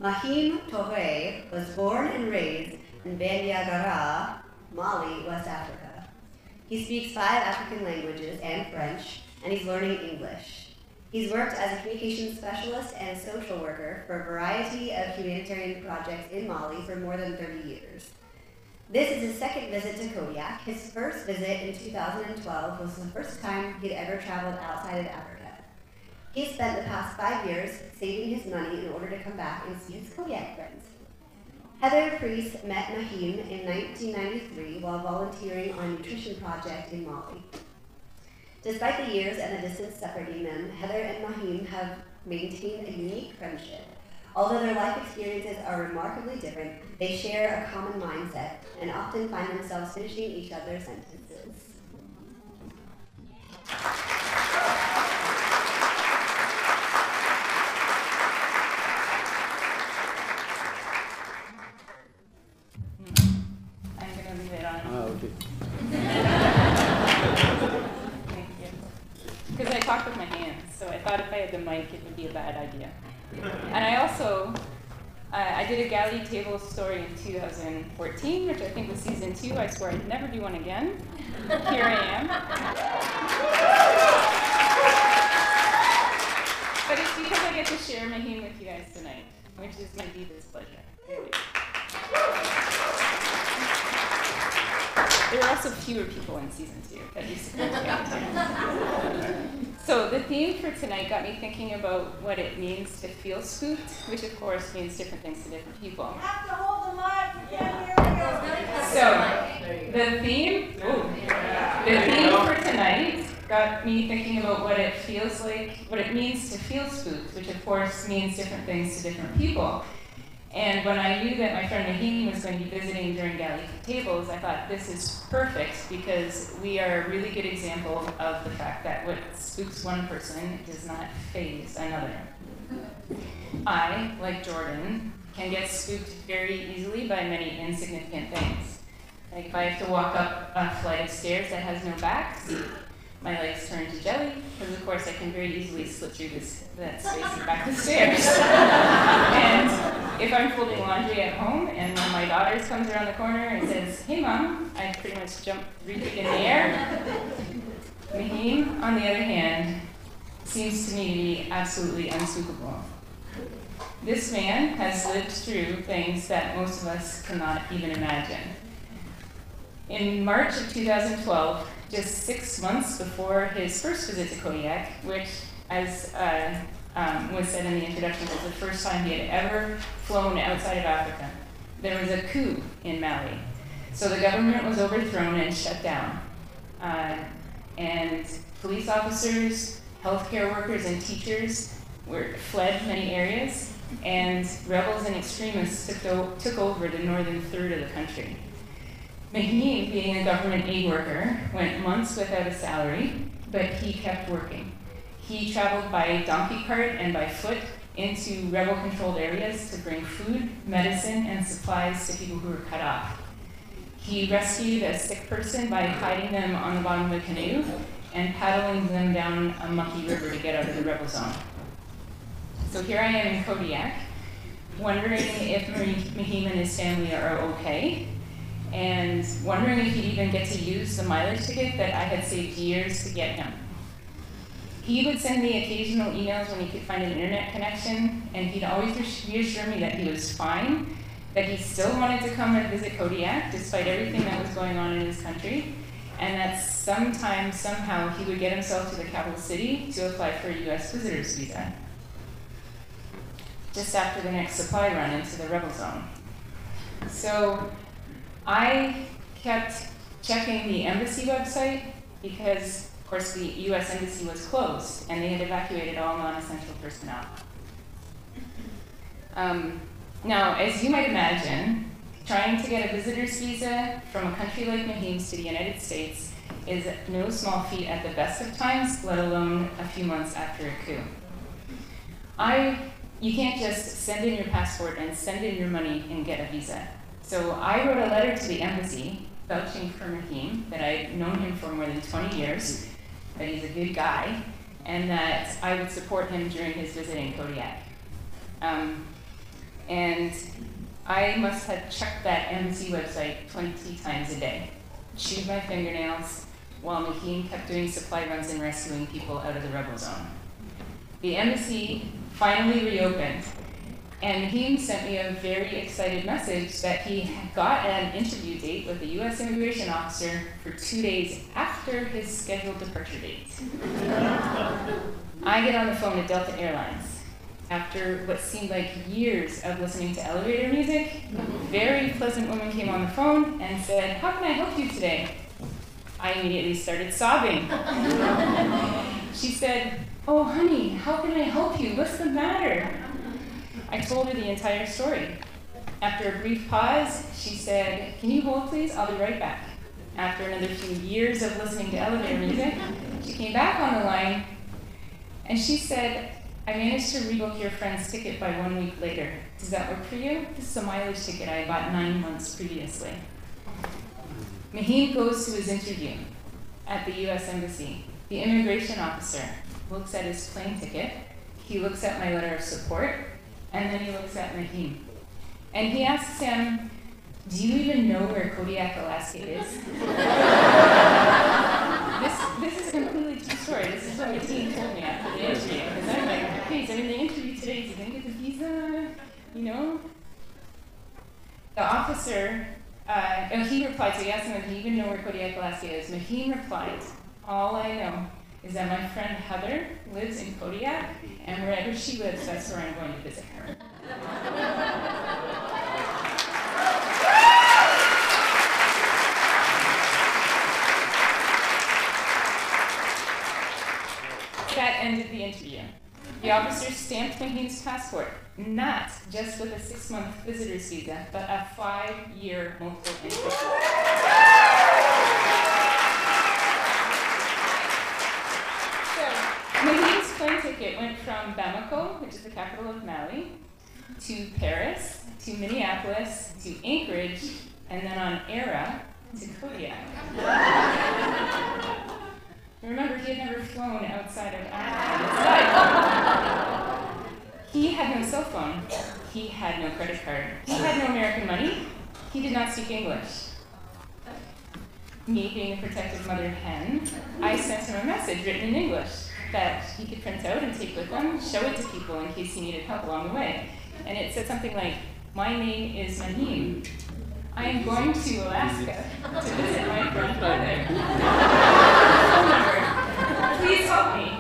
Mahim Touré was born and raised in Bandiagara, Mali, West Africa. He speaks 5 African languages and French, and he's learning English. He's worked as a communications specialist and a social worker for a variety of humanitarian projects in Mali for more than 30 years. This is his second visit to Kodiak. His first visit in 2012 was the first time he'd ever traveled outside of Africa. He spent the past 5 years saving his money in order to come back and see his Kodiak friends. Heather Priest met Mahim in 1993 while volunteering on a nutrition project in Mali. Despite the years and the distance separating them, Heather and Mahim have maintained a unique friendship. Although their life experiences are remarkably different, they share a common mindset and often find themselves finishing each other's sentences. I'm going to leave it on. Ah, okay. Thank you. Because I talk with my hands, so I thought if I had the mic, it would be a bad idea. And I also, I did a galley table story in 2014, which I think was season 2. I swore I'd never do one again. Here I am. But it's because I get to share Mahim with you guys tonight, which is my deepest pleasure. Really. There are also fewer people in season 2 that used to come together. So the theme for tonight got me thinking about what it means to feel spooked, which of course means different things to different people. You have to hold the mic. Yeah. So the theme for tonight got me thinking about what it feels like, what it means to feel spooked, which of course means different things to different people. And when I knew that my friend Mahim was going to be visiting during Galley Tables, I thought this is perfect because we are a really good example of the fact that what spooks one person does not faze another. I, like Jordan, can get spooked very easily by many insignificant things. Like if I have to walk up a flight of stairs that has no back, my legs turn to jelly, because of course I can very easily slip through that space and back the stairs. And if I'm folding laundry at home and one of my daughters comes around the corner and says, "Hey Mom," I pretty much jump 3 feet in the air. Mahim, on the other hand, seems to me to be absolutely unspookable. This man has lived through things that most of us cannot even imagine. In March of 2012, just 6 months before his first visit to Kodiak, which, as was said in the introduction, was the first time he had ever flown outside of Africa, there was a coup in Mali. So the government was overthrown and shut down. And police officers, healthcare workers, and teachers fled many areas, and rebels and extremists took over the northern third of the country. Mahim, being a government aid worker, went months without a salary, but he kept working. He traveled by donkey cart and by foot into rebel-controlled areas to bring food, medicine, and supplies to people who were cut off. He rescued a sick person by hiding them on the bottom of a canoe and paddling them down a mucky river to get out of the rebel zone. So here I am in Kodiak, wondering if Mahim and his family are okay, and wondering if he'd even get to use the mileage ticket that I had saved years to get him. He would send me occasional emails when he could find an internet connection, and he'd always reassure me that he was fine, that he still wanted to come and visit Kodiak despite everything that was going on in his country, and that sometime, somehow, he would get himself to the capital city to apply for a US visitor's visa, just after the next supply run into the rebel zone. So I kept checking the embassy website because, of course, the US embassy was closed and they had evacuated all non-essential personnel. Now, as you might imagine, trying to get a visitor's visa from a country like Mahim's to the United States is no small feat at the best of times, let alone a few months after a coup. You can't just send in your passport and send in your money and get a visa. So I wrote a letter to the embassy vouching for Mahim, that I'd known him for more than 20 years, that he's a good guy, and that I would support him during his visit in Kodiak. And I must have checked that embassy website 20 times a day, chewed my fingernails, while Mahim kept doing supply runs and rescuing people out of the rebel zone. The embassy finally reopened, and Mahim sent me a very excited message that he had got an interview date with the US immigration officer for 2 days after his scheduled departure date. I get on the phone to Delta Airlines. After what seemed like years of listening to elevator music, a very pleasant woman came on the phone and said, "How can I help you today?" I immediately started sobbing. She said, "Oh, honey, how can I help you? What's the matter?" I told her the entire story. After a brief pause, she said, "Can you hold, please? I'll be right back." After another few years of listening to elevator music, she came back on the line, and she said, "I managed to rebook your friend's ticket by 1 week later. Does that work for you? This is a mileage ticket I bought 9 months previously." Mahim goes to his interview at the US Embassy. The immigration officer looks at his plane ticket, he looks at my letter of support, and then he looks at Mahim. And he asks him, "Do you even know where Kodiak, Alaska is?" This is a completely true story. This is what my team told me after the interview. Because I'm like, "Okay, so in the interview today, is he going to get the visa?" You know? The officer, he replied, so he asked him if he even know where Kodiak, Alaska is. Mahim replied, "All I know is that my friend Heather lives in Kodiak, and wherever she lives, that's where I'm going to visit her." That ended the interview. The officer stamped Mahim's passport, not just with a 6-month visitor's visa, but a 5-year multiple entry. So, Mahim's plane ticket went from Bamako, which is the capital of Mali, to Paris, to Minneapolis, to Anchorage, and then on ERA to Kodiak. Remember, he had never flown outside of Africa in his life. He had no cell phone. He had no credit card. He had no American money. He did not speak English. Me being a protective mother hen, I sent him a message written in English that he could print out and take with him, show it to people in case he needed help along the way. And it said something like, "My name is Mahim. I am going to Alaska to visit my grandfather. Phone number. Please help me."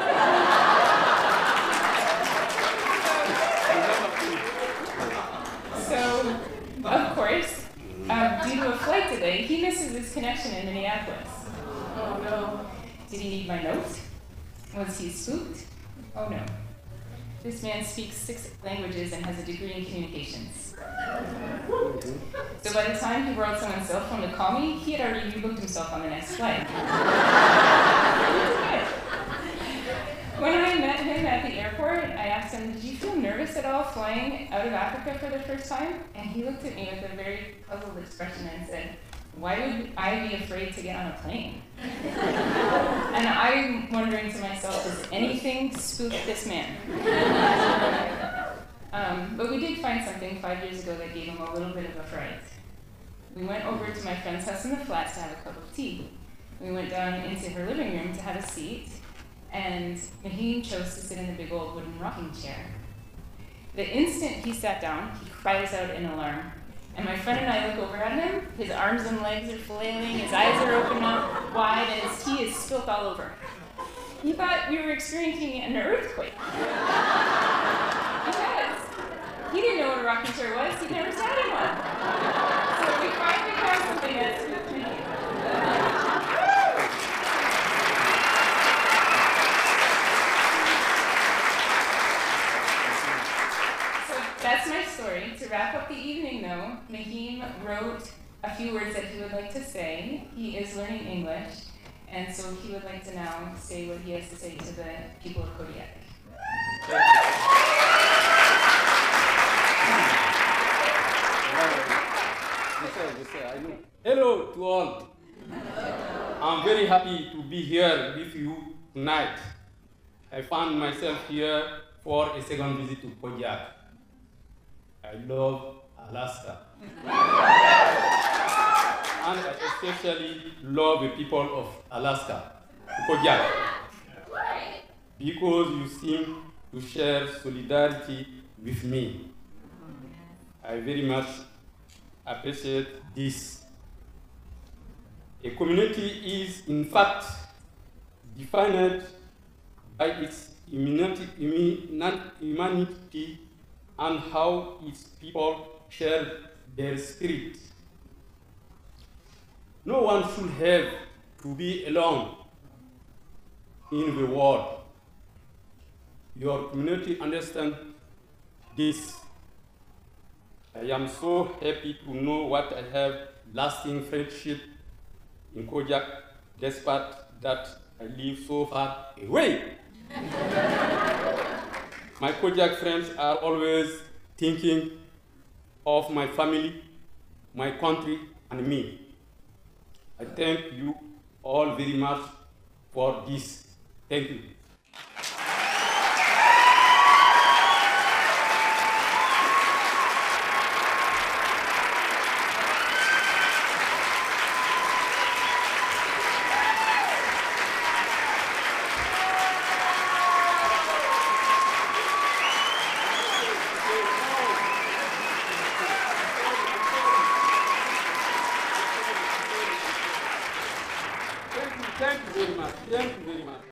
So, of course, due to a flight delay, he misses his connection in Minneapolis. Oh no. Did he need my note? Was he spooked? Oh no. This man speaks 6 languages and has a degree in communications. So by the time he borrowed someone's cell phone to call me, he had already rebooked himself on the next flight. When I met him at the airport, I asked him, "Did you feel nervous at all flying out of Africa for the first time?" And he looked at me with a very puzzled expression and said, "Why would I be afraid to get on a plane?" And I'm wondering to myself, does anything spook this man? But we did find something 5 years ago that gave him a little bit of a fright. We went over to my friend's house in the flats to have a cup of tea. We went down into her living room to have a seat, and Mahim chose to sit in the big old wooden rocking chair. The instant he sat down, he cries out in alarm. And my friend and I look over at him, his arms and legs are flailing, his eyes are open up wide, and his tea is spilt all over. He thought we were experiencing an earthquake. Because he didn't know what a rocking chair was, he'd never sat in one. So we finally found something that spooked me. That's my story. To wrap up the evening, though, Mahim wrote a few words that he would like to say. He is learning English, and so he would like to now say what he has to say to the people of Kodiak. Hello to all. I'm very happy to be here with you tonight. I found myself here for a second visit to Kodiak. I love Alaska. And I especially love the people of Alaska, Kodiak, because you seem to share solidarity with me. I very much appreciate this. A community is, in fact, defined by its humanity and how its people share their spirit. No one should have to be alone in the world. Your community understands this. I am so happy to know what I have lasting friendship in Kodiak, despite that I live so far away. My Kodiak friends are always thinking of my family, my country, and me. I thank you all very much for this. Thank you. Thank you very much. Thank you.